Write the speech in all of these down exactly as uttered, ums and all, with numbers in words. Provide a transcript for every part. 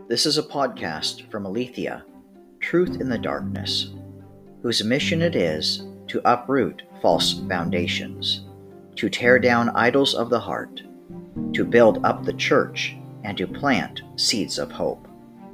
This is a podcast from Aletheia, Truth in the Darkness, whose mission it is to uproot false foundations, to tear down idols of the heart, to build up the church, and to plant seeds of hope.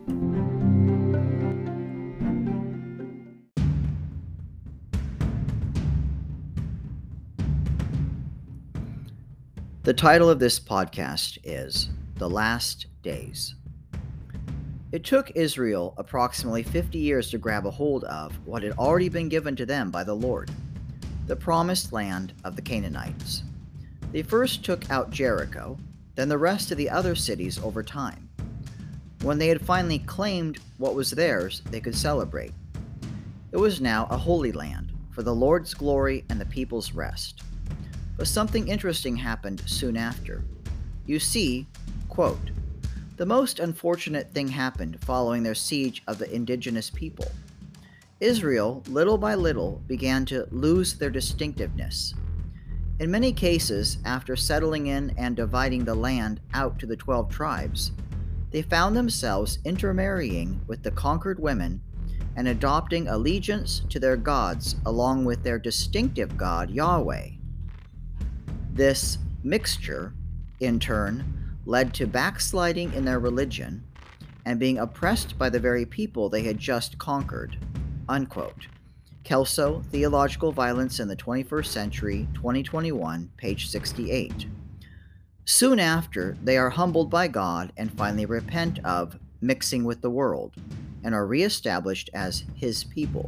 The title of this podcast is The Last Days. It took Israel approximately fifty years to grab a hold of what had already been given to them by the Lord, the promised land of the Canaanites. They first took out Jericho, then the rest of the other cities over time. When they had finally claimed what was theirs, they could celebrate. It was now a holy land for the Lord's glory and the people's rest. But something interesting happened soon after. You see, quote, the most unfortunate thing happened following their siege of the indigenous people. Israel, little by little, began to lose their distinctiveness. In many cases, after settling in and dividing the land out to the twelve tribes, they found themselves intermarrying with the conquered women and adopting allegiance to their gods along with their distinctive god, Yahweh. This mixture, in turn, led to backsliding in their religion and being oppressed by the very people they had just conquered. Unquote. Kelso, Theological Violence in the twenty-first Century, twenty twenty-one, page sixty-eight. Soon after, they are humbled by God and finally repent of mixing with the world and are reestablished as His people.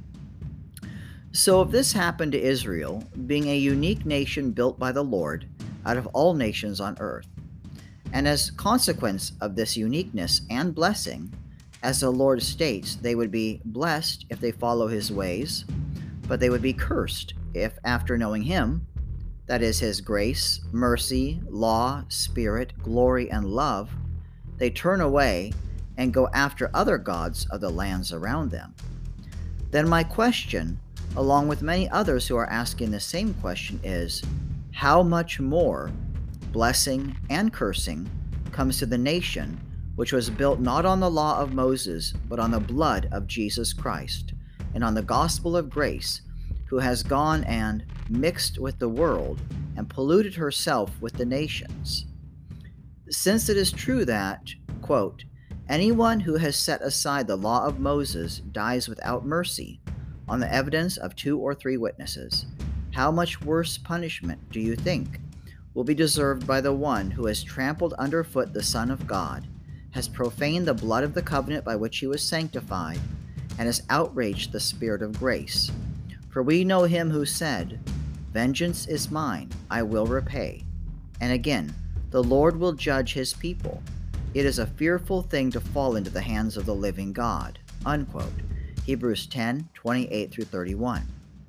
So if this happened to Israel, being a unique nation built by the Lord out of all nations on earth, and as consequence of this uniqueness and blessing, as the Lord states, they would be blessed if they follow His ways, but they would be cursed if, after knowing Him, that is His grace, mercy, law, spirit, glory, and love, they turn away and go after other gods of the lands around them. Then my question, along with many others who are asking the same question, is how much more blessing and cursing comes to the nation which was built not on the law of Moses, but on the blood of Jesus Christ, and on the gospel of grace, who has gone and mixed with the world and polluted herself with the nations. Since it is true that, quote, anyone who has set aside the law of Moses dies without mercy on the evidence of two or three witnesses, how much worse punishment do you think will be deserved by the one who has trampled underfoot the Son of God, has profaned the blood of the covenant by which he was sanctified, and has outraged the Spirit of grace? For we know him who said, vengeance is mine, I will repay. And again, the Lord will judge his people. It is a fearful thing to fall into the hands of the living God. Unquote. Hebrews ten, twenty-eight through thirty-one.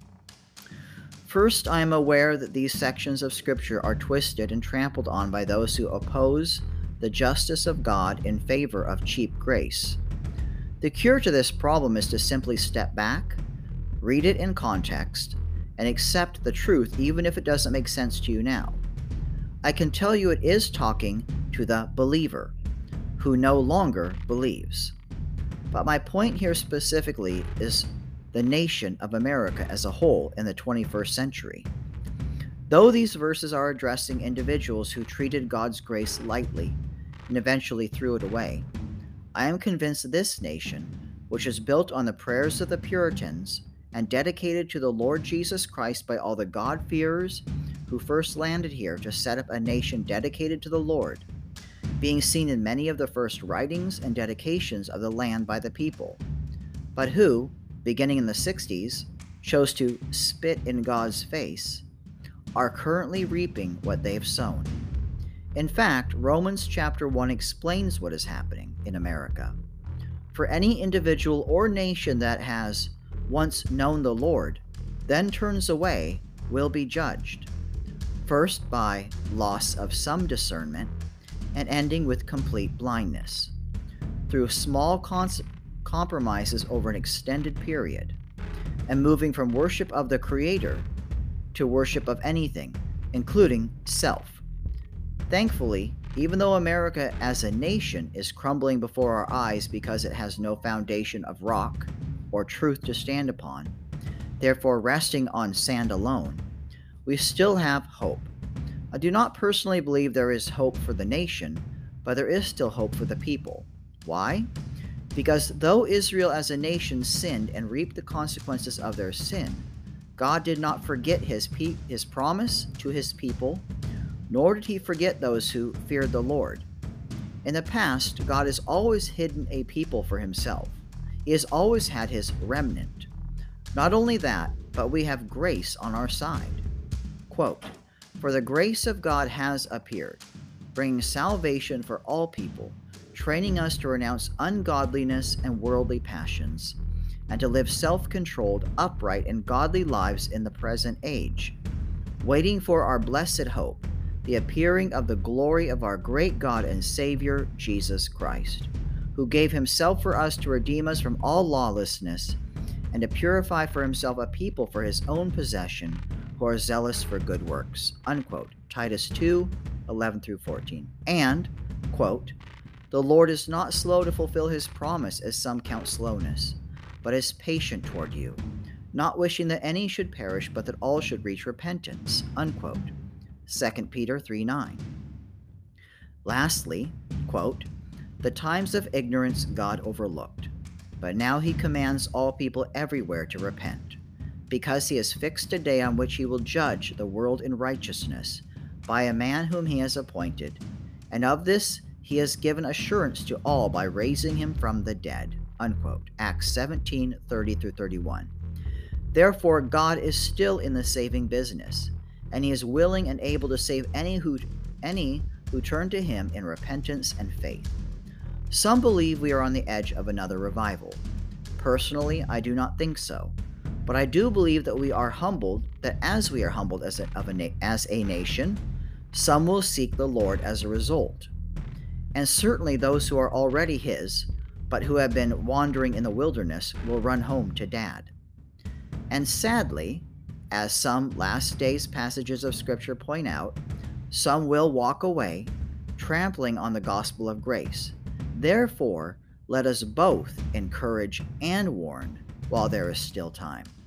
First, I am aware that these sections of Scripture are twisted and trampled on by those who oppose the justice of God in favor of cheap grace. The cure to this problem is to simply step back, read it in context, and accept the truth even if it doesn't make sense to you now. I can tell you it is talking to the believer, who no longer believes. But my point here specifically is the nation of America as a whole in the twenty-first century. Though these verses are addressing individuals who treated God's grace lightly and eventually threw it away, I am convinced this nation, which is built on the prayers of the Puritans and dedicated to the Lord Jesus Christ by all the God-fearers who first landed here to set up a nation dedicated to the Lord, being seen in many of the first writings and dedications of the land by the people, but who, beginning in the sixties, chose to spit in God's face, are currently reaping what they have sown. In fact, Romans chapter one explains what is happening in America. For any individual or nation that has once known the Lord, then turns away, will be judged, first by loss of some discernment, and ending with complete blindness, through small cons- compromises over an extended period, and moving from worship of the Creator to worship of anything, including self. Thankfully, Even though America as a nation is crumbling before our eyes because it has no foundation of rock or truth to stand upon, therefore resting on sand alone, we still have hope. I do not personally believe there is hope for the nation, but there is still hope for the people. Why? Because though Israel as a nation sinned and reaped the consequences of their sin, God did not forget his, pe- his promise to his people, nor did he forget those who feared the Lord. In the past, God has always hidden a people for himself. He has always had his remnant. Not only that, but we have grace on our side. Quote, "For the grace of God has appeared, bringing salvation for all people, training us to renounce ungodliness and worldly passions, and to live self-controlled, upright, and godly lives in the present age, waiting for our blessed hope, the appearing of the glory of our great God and Savior, Jesus Christ, who gave himself for us to redeem us from all lawlessness and to purify for himself a people for his own possession who are zealous for good works." Unquote. Titus two, eleven through fourteen. And, quote, "The Lord is not slow to fulfill his promise, as some count slowness, but is patient toward you, not wishing that any should perish, but that all should reach repentance." Unquote. Second Peter three nine. Lastly, quote, "The times of ignorance God overlooked, but now he commands all people everywhere to repent, because he has fixed a day on which he will judge the world in righteousness by a man whom he has appointed, and of this he has given assurance to all by raising him from the dead." Unquote. Acts seventeen thirty through thirty-one. Therefore, God is still in the saving business, and he is willing and able to save any who any who turn to him in repentance and faith. Some believe we are on the edge of another revival. Personally, I do not think so, but I do believe that we are humbled, that as we are humbled as a, of a na- as a nation, some will seek the Lord as a result. And certainly those who are already his, but who have been wandering in the wilderness, will run home to Dad. And sadly, as some last days passages of Scripture point out, some will walk away, trampling on the gospel of grace. Therefore, let us both encourage and warn while there is still time.